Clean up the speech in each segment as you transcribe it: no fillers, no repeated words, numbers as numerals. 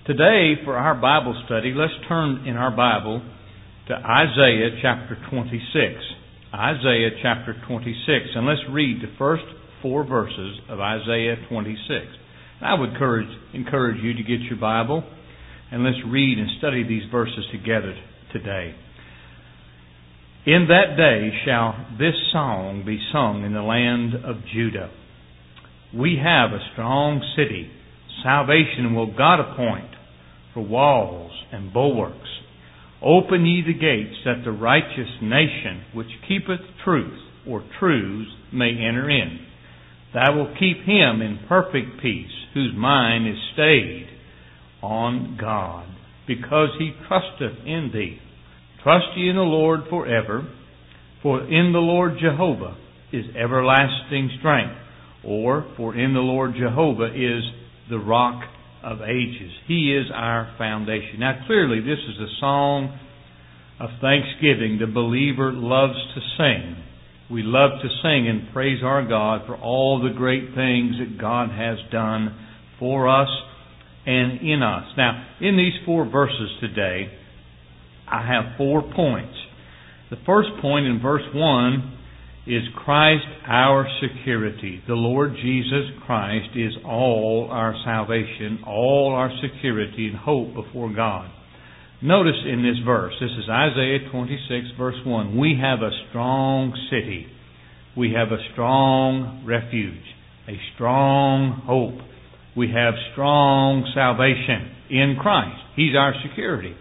Today, for our Bible study, let's turn in our Bible to Isaiah chapter 26. Isaiah chapter 26. And let's read the first 4 verses of Isaiah 26. And I would encourage you to get your Bible and let's read and study these verses together today. In that day shall this song be sung in the land of Judah. We have a strong city. Salvation will God appoint for walls and bulwarks. Open ye the gates, that the righteous nation which keepeth truth or truths may enter in. Thou wilt keep him in perfect peace, whose mind is stayed on God, because he trusteth in thee. Trust ye in the Lord forever, for in the Lord Jehovah is everlasting strength, for in the Lord Jehovah is the rock of ages. He is our foundation. Now clearly this is a song of thanksgiving the believer loves to sing. We love to sing and praise our God for all the great things that God has done for us and in us. Now, in these 4 verses today, I have 4 points. The first point in verse 1 is Christ our security. The Lord Jesus Christ is all our salvation, all our security and hope before God. Notice in this verse, this is Isaiah 26 verse 1, we have a strong city. We have a strong refuge, a strong hope. We have strong salvation in Christ. He's our security.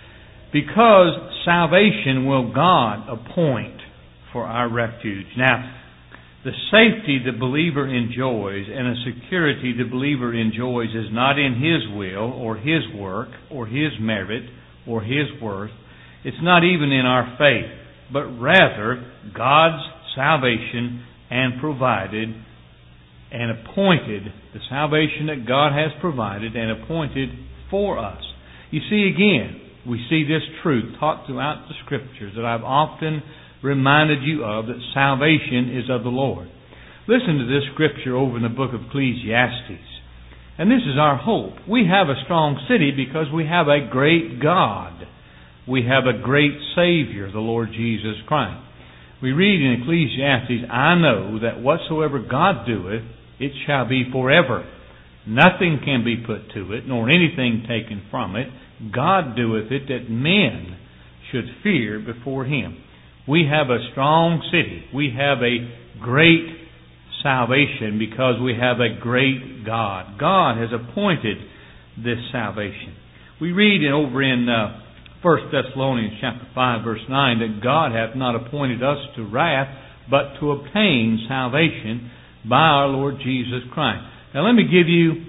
Because salvation will God appoint for our refuge. Now, the safety the believer enjoys and a security the believer enjoys is not in his will or his work or his merit or his worth. It's not even in our faith, but rather God's salvation and provided and appointed, the salvation that God has provided and appointed for us. You see, again, we see this truth taught throughout the Scriptures that I've often reminded you of, that salvation is of the Lord. Listen to this scripture over in the book of Ecclesiastes. And this is our hope. We have a strong city because we have a great God. We have a great Savior, the Lord Jesus Christ. We read in Ecclesiastes, I know that whatsoever God doeth, it shall be forever. Nothing can be put to it, nor anything taken from it. God doeth it that men should fear before Him. We have a strong city. We have a great salvation because we have a great God. God has appointed this salvation. We read over in 1 Thessalonians chapter 5 verse 9 that God hath not appointed us to wrath, but to obtain salvation by our Lord Jesus Christ. Now let me give you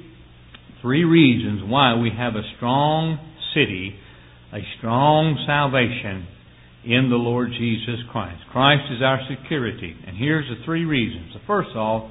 3 reasons why we have a strong city, a strong salvation in the Lord Jesus Christ. Christ is our security. And here's the 3 reasons. The first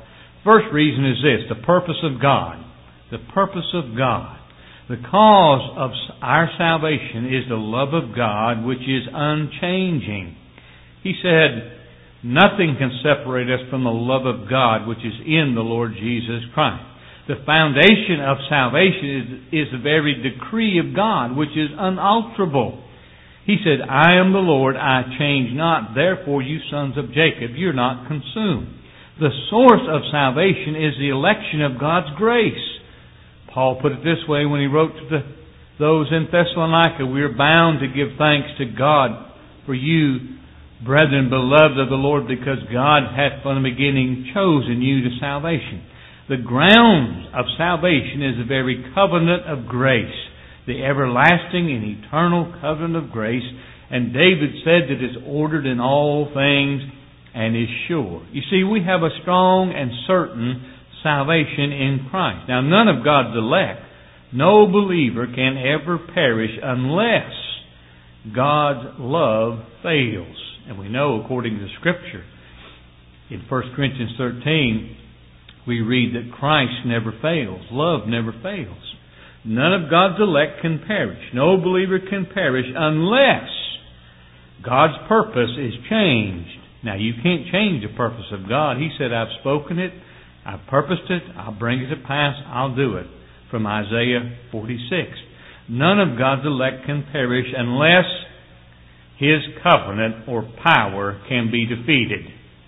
reason is this, the purpose of God. The purpose of God. The cause of our salvation is the love of God, which is unchanging. He said, nothing can separate us from the love of God, which is in the Lord Jesus Christ. The foundation of salvation is the very decree of God, which is unalterable. He said, I am the Lord, I change not. Therefore, you sons of Jacob, you're not consumed. The source of salvation is the election of God's grace. Paul put it this way when he wrote to those in Thessalonica, we are bound to give thanks to God for you, brethren, beloved of the Lord, because God hath from the beginning chosen you to salvation. The ground of salvation is the very covenant of grace, the everlasting and eternal covenant of grace. And David said that it's ordered in all things and is sure. You see, we have a strong and certain salvation in Christ. Now, none of God's elect, no believer can ever perish unless God's love fails. And we know, according to the Scripture, in 1 Corinthians 13, we read that Christ never fails. Love never fails. None of God's elect can perish. No believer can perish unless God's purpose is changed. Now, you can't change the purpose of God. He said, I've spoken it, I've purposed it, I'll bring it to pass, I'll do it. From Isaiah 46. None of God's elect can perish unless His covenant or power can be defeated.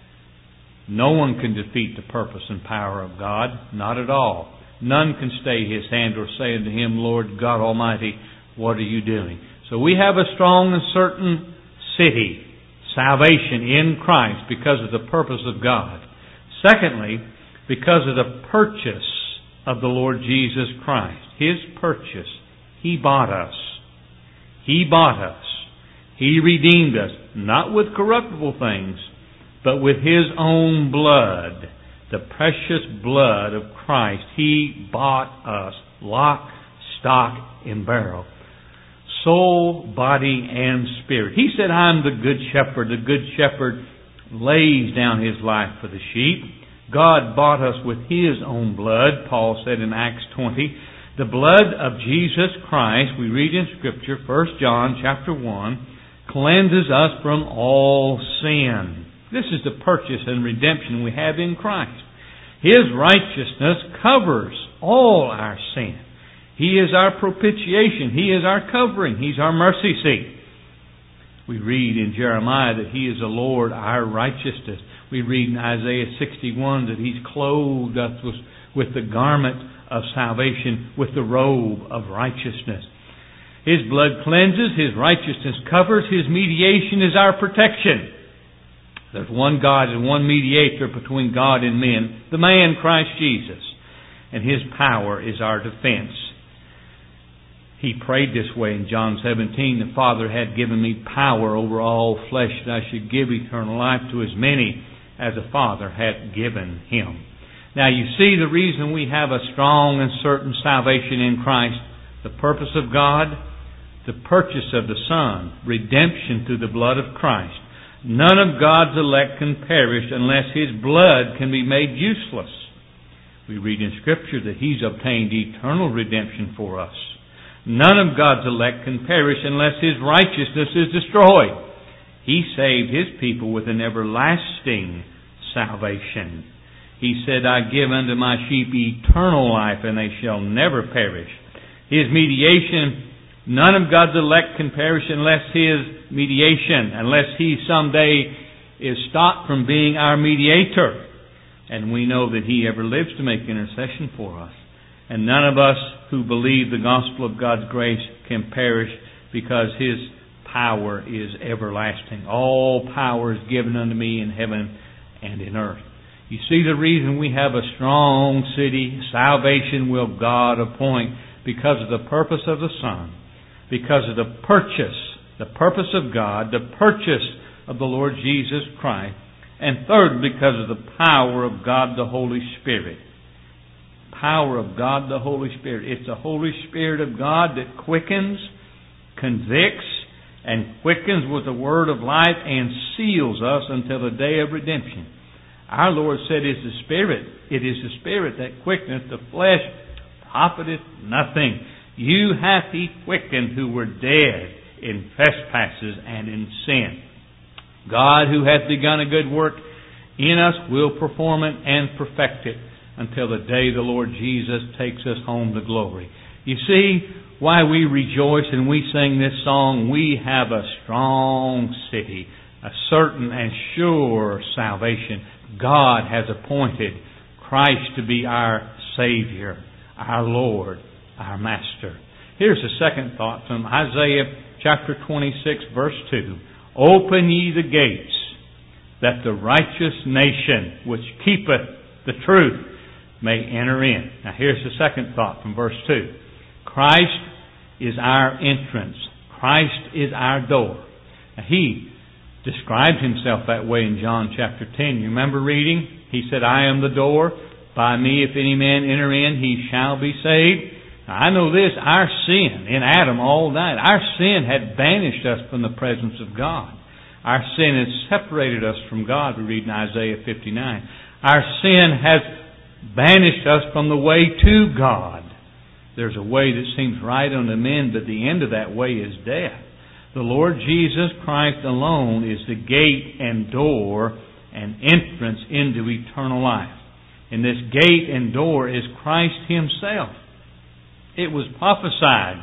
No one can defeat the purpose and power of God. Not at all. None can stay His hand or say unto Him, Lord God Almighty, what are you doing? So we have a strong and certain city, salvation in Christ, because of the purpose of God. Secondly, because of the purchase of the Lord Jesus Christ. His purchase. He bought us. He bought us. He redeemed us, not with corruptible things, but with His own blood, the precious blood of Christ. He bought us, lock, stock, and barrel, soul, body, and spirit. He said, I'm the good shepherd. The good shepherd lays down his life for the sheep. God bought us with His own blood, Paul said in Acts 20. The blood of Jesus Christ, we read in Scripture, 1 John chapter 1, cleanses us from all sin. This is the purchase and redemption we have in Christ. His righteousness covers all our sin. He is our propitiation. He is our covering. He's our mercy seat. We read in Jeremiah that He is the Lord, our righteousness. We read in Isaiah 61 that He's clothed us with the garment of salvation, with the robe of righteousness. His blood cleanses, His righteousness covers, His mediation is our protection. There's one God and one mediator between God and men, the man Christ Jesus. And His power is our defense. He prayed this way in John 17, the Father had given me power over all flesh, that I should give eternal life to as many as the Father had given Him. Now you see the reason we have a strong and certain salvation in Christ, the purpose of God, the purchase of the Son, redemption through the blood of Christ. None of God's elect can perish unless His blood can be made useless. We read in Scripture that He's obtained eternal redemption for us. None of God's elect can perish unless His righteousness is destroyed. He saved His people with an everlasting salvation. He said, I give unto my sheep eternal life, and they shall never perish. His mediation, none of God's elect can perish unless His mediation, unless He someday is stopped from being our mediator. And we know that He ever lives to make intercession for us. And none of us who believe the gospel of God's grace can perish, because His power is everlasting. All power is given unto me in heaven and in earth. You see the reason we have a strong city, salvation will God appoint, because of the purpose of the Son, because of the purpose of God, the purchase of the Lord Jesus Christ, and third, because of the power of God the Holy Spirit. Power of God the Holy Spirit. It's the Holy Spirit of God that quickens, convicts, and quickens with the word of life and seals us until the day of redemption. Our Lord said, it is the Spirit that quickeneth, the flesh profiteth nothing. You hath He quickened who were dead in trespasses and in sin. God, who hath begun a good work in us, will perform it and perfect it until the day the Lord Jesus takes us home to glory. You see why we rejoice and we sing this song? We have a strong city, a certain and sure salvation. God has appointed Christ to be our Savior, our Lord, our Master. Here's the second thought from Isaiah chapter 26, verse 2. Open ye the gates, that the righteous nation which keepeth the truth may enter in. Now here's the second thought from verse 2. Christ is our entrance. Christ is our door. Now He described Himself that way in John chapter 10. You remember reading? He said, I am the door. By me, if any man enter in, he shall be saved. Now, I know this, our sin in Adam all night, our sin had banished us from the presence of God. Our sin has separated us from God, we read in Isaiah 59. Our sin has banished us from the way to God. There's a way that seems right unto men, but the end of that way is death. The Lord Jesus Christ alone is the gate and door and entrance into eternal life. And this gate and door is Christ Himself. It was prophesied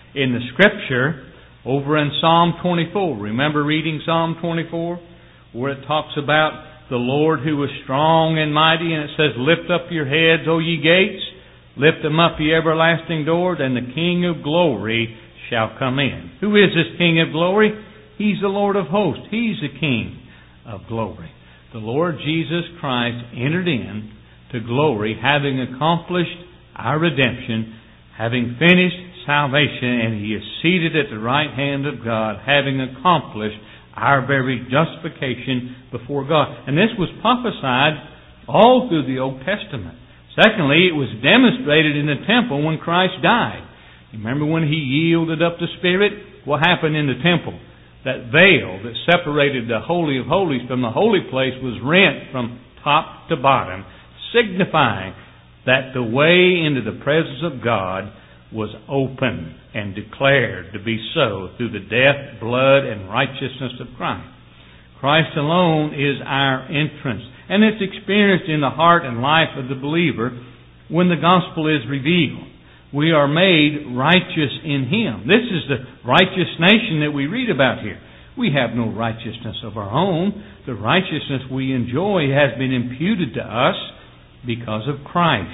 In the Scripture, over in Psalm 24, remember reading Psalm 24? Where it talks about the Lord who is strong and mighty, and it says, "Lift up your heads, O ye gates, lift them up, ye everlasting doors, and the King of glory shall come in." Who is this King of glory? He's the Lord of hosts. He's the King of glory. The Lord Jesus Christ entered in to glory, having accomplished our redemption, having finished salvation, and He is seated at the right hand of God, having accomplished our very justification before God. And this was prophesied all through the Old Testament. Secondly, it was demonstrated in the temple when Christ died. Remember when He yielded up the Spirit? What happened in the temple? That veil that separated the Holy of Holies from the holy place was rent from top to bottom, signifying that the way into the presence of God was open and declared to be so through the death, blood, and righteousness of Christ. Christ alone is our entrance, and it's experienced in the heart and life of the believer when the gospel is revealed. We are made righteous in Him. This is the righteous nation that we read about here. We have no righteousness of our own. The righteousness we enjoy has been imputed to us because of Christ.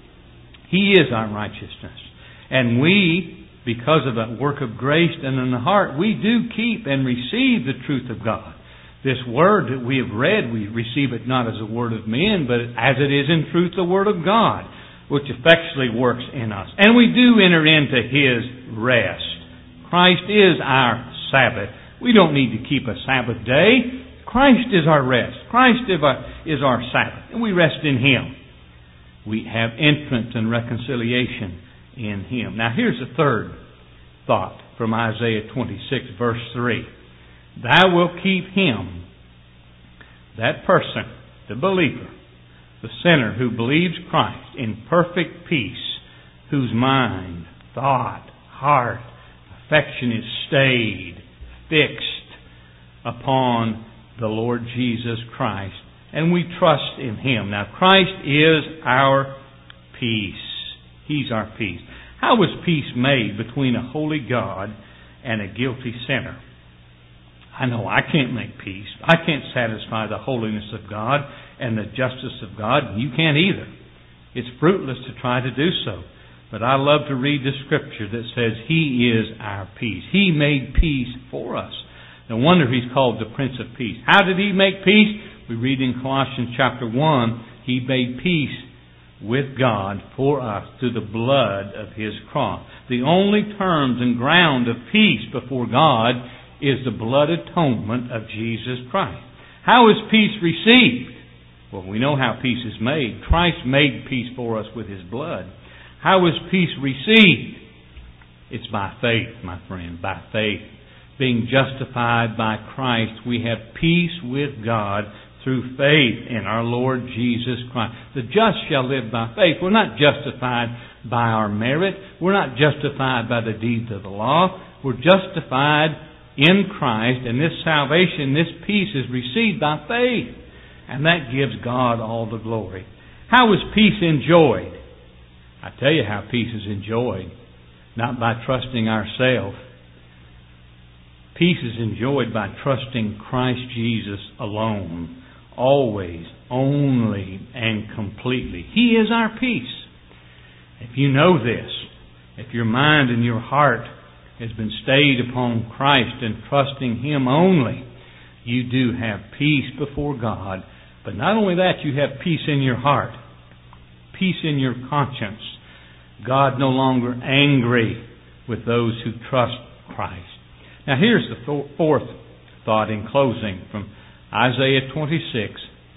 He is our righteousness. And we, because of that work of grace and in the heart, we do keep and receive the truth of God. This word that we have read, we receive it not as a word of men, but as it is in truth the word of God, which effectually works in us. And we do enter into His rest. Christ is our Sabbath. We don't need to keep a Sabbath day. Christ is our rest. Christ is our Sabbath. And we rest in Him. We have entrance and reconciliation in Him. Now here's the third thought from Isaiah 26 verse 3. Thou wilt keep him, that person, the believer, the sinner who believes Christ, in perfect peace, whose mind, thought, heart, affection is stayed, fixed upon the Lord Jesus Christ. And we trust in Him. Now Christ is our peace. He's our peace. How was peace made between a holy God and a guilty sinner? I know I can't make peace. I can't satisfy the holiness of God and the justice of God. And you can't either. It's fruitless to try to do so. But I love to read the Scripture that says He is our peace. He made peace for us. No wonder He's called the Prince of Peace. How did He make peace? We read in Colossians chapter 1, He made peace with God for us through the blood of His cross. The only terms and ground of peace before God is the blood atonement of Jesus Christ. How is peace received? Well, we know how peace is made. Christ made peace for us with His blood. How is peace received? It's by faith, my friend, by faith. Being justified by Christ, we have peace with God through faith in our Lord Jesus Christ. The just shall live by faith. We're not justified by our merit. We're not justified by the deeds of the law. We're justified in Christ, and this salvation, this peace is received by faith. And that gives God all the glory. How is peace enjoyed? I tell you how peace is enjoyed. Not by trusting ourselves. Peace is enjoyed by trusting Christ Jesus alone. Always, only, and completely. He is our peace. If you know this, if your mind and your heart has been stayed upon Christ and trusting Him only, you do have peace before God. But not only that, you have peace in your heart, peace in your conscience. God no longer angry with those who trust Christ. Now here's the fourth thought in closing from Isaiah 26,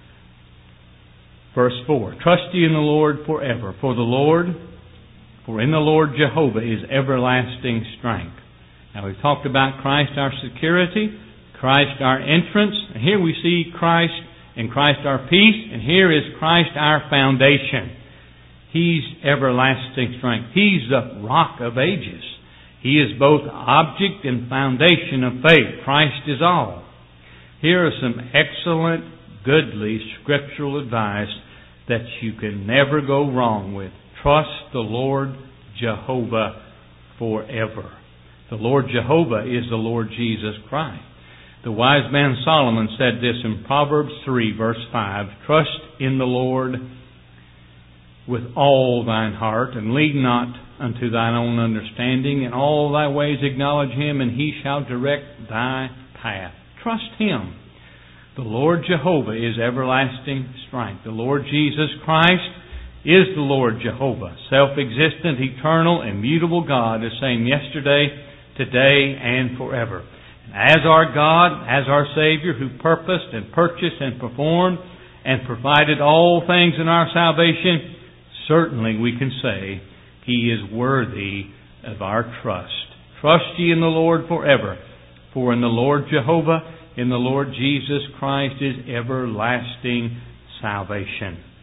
verse 4. Trust ye in the Lord forever, for in the Lord Jehovah is everlasting strength. Now we've talked about Christ our security, Christ our entrance, and here we see Christ and Christ our peace, and here is Christ our foundation. He's everlasting strength. He's the rock of ages. He is both object and foundation of faith. Christ is all. Here are some excellent, goodly, scriptural advice that you can never go wrong with. Trust the Lord Jehovah forever. The Lord Jehovah is the Lord Jesus Christ. The wise man Solomon said this in Proverbs 3, verse 5, Trust in the Lord with all thine heart, and lean not unto thine own understanding. In all thy ways acknowledge Him, and He shall direct thy path. Trust Him. The Lord Jehovah is everlasting strength. The Lord Jesus Christ is the Lord Jehovah, self-existent, eternal, immutable God, the same yesterday, today, and forever. And as our God, as our Savior, who purposed and purchased and performed and provided all things in our salvation, certainly we can say He is worthy of our trust. Trust ye in the Lord forever, for in the Lord Jehovah, in the Lord Jesus Christ is everlasting salvation.